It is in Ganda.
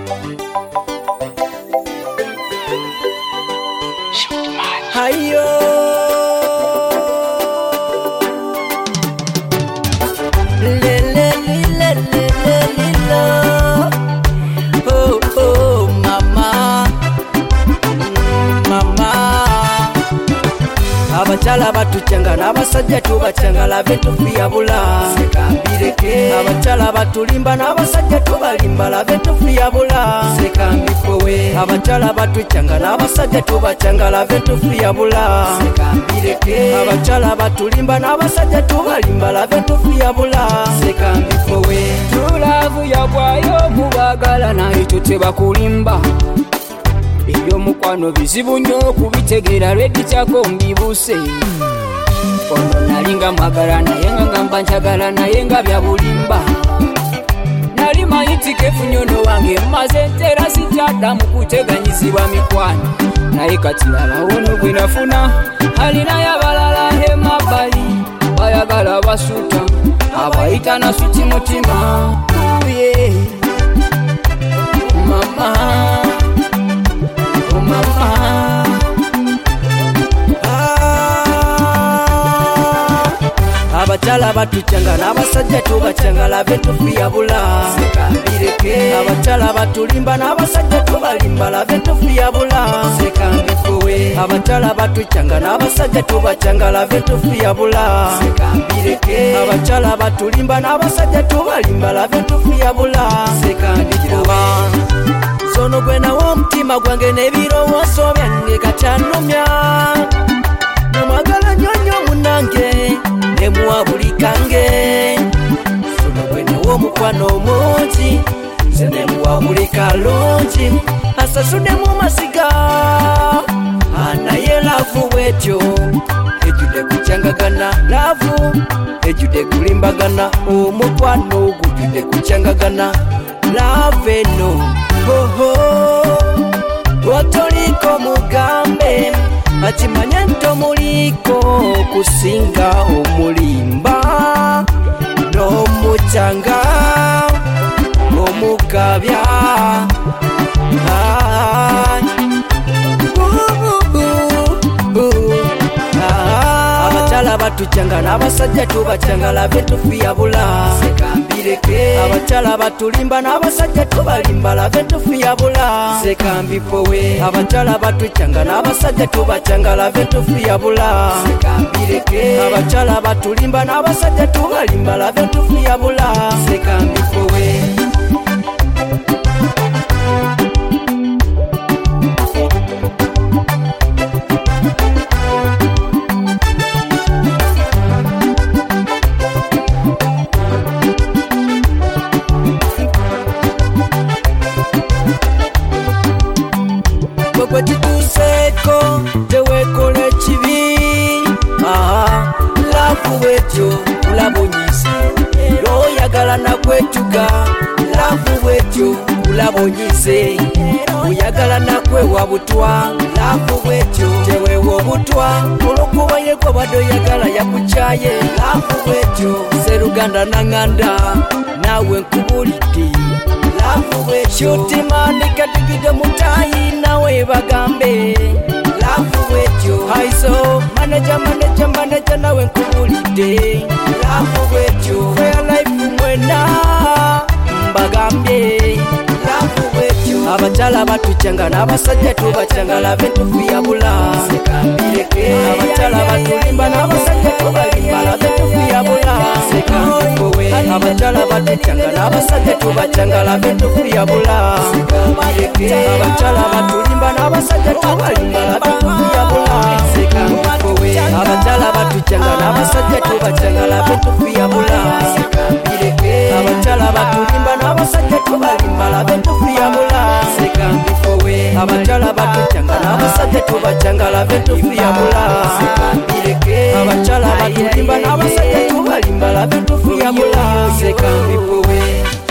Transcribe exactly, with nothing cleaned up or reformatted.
Hayo le le le le le le oh oh mama mama abachala batuchanga n'abasajja tubachanga lave tufiya bula sekambireke abachala batulimba n'abasajja tubalimba lave tufiya bula sekambifowe abachala batuchanga n'abasajja tubachanga lave tufiya bula sekambireke abachala batulimba n'abasajja tubalimba lave tufiya bula sekambifowe tulavu yabwayo mubagala naye tuteba kulimba iyo mukwano bizibu nnyo kubitegera lweddi kyako mbibuse ono nalinga mwagala naye nga ngamba njagala naye nga bya bulimba nali mayitikefu nyono wange mmaze ntera sikyaddamu kuteganyizibwa mikwano naye kati abawono gwe nafuna alinayo abalala emabbali bayagala basuuta abayita nasuti mutima uye mama mama abachala batuchanga n'abasajja tubachanga lave tufiya bula sekambireke abachala batulimba n'abasajja tubalimba lave tufiya bula sekambifuwe abachala batuchanga n'abasajja tubachanga lave tufiya bula sekambireke abachala batulimba n'abasajja tubalimba lave tufiya bula sekambifuwe sono gwena w'omutima gwange n'ebirowoozo byange katyanumya namwagala nnyonnyo munnange nemuwa buli kange sono gwena w'omukwano omungi nze nemuwa buli kalungi asasudde mu masiga anaye laavu bwetyo ejjudde kukyangagana laavu ejjudde kulimbagana omukwano gujjudde kukyangagana laavu eno oho otoliko mugambe akimanye ntomuliko kusinga omulimba n'omucanga omugabya abachala batuchanga n'abasajja tubachanga lave tufiya bula sekambireke abachala batulimba n'abasajja tubalimba lave tufiya bula sekambipowe abachala batuchanga n'abasajja tubachanga lave tufiya bula sekambireke abachala batulimba n'abasajja tubalimba lave tufiya bula sekambipowe kwetituseeko tewekole kibi aha laavu bwetyo kulabonyisa era oyagala nakwetuga laavu bwetyo kulabonyise oyagala nakwewa butwa laavu bwetyo tewewa obutwa olwokuba yeko badde oyagala yakukyaye laavu bwetyo seruganda naŋŋanda naawe nkubulidde laavu bwetyo timandikatigide mutayi nawe bagambe laavu bwetyo haiso maneja maneja maneja nawe nkubulidde laavu bwetyo fair life mwena mbagambye laavu bwetyo abachala batuchanga n'abasajja tubachanga lave tufiya bula sekambireke abachala batulimba n'abasajja tubalimba lave tufiya bula sekambipowe abachala batuchanga n'abasajja tubachanga lave tufiya bula sekambireke abachala batulimba n'abasajja tubalimba lave tufiya bula sekambipowe abachala batuchanga n'abasajja tubachanga lave tufiya bula sekambireke abachala batulimba n'abasajja tubalimba lave tufiya bula sekambifowe abachala batuchanga n'abasajja tubachanga lave tufiya bula sekambireke abachala batulimba n'abasajja tubalimba lave tufiya bula sekambifowe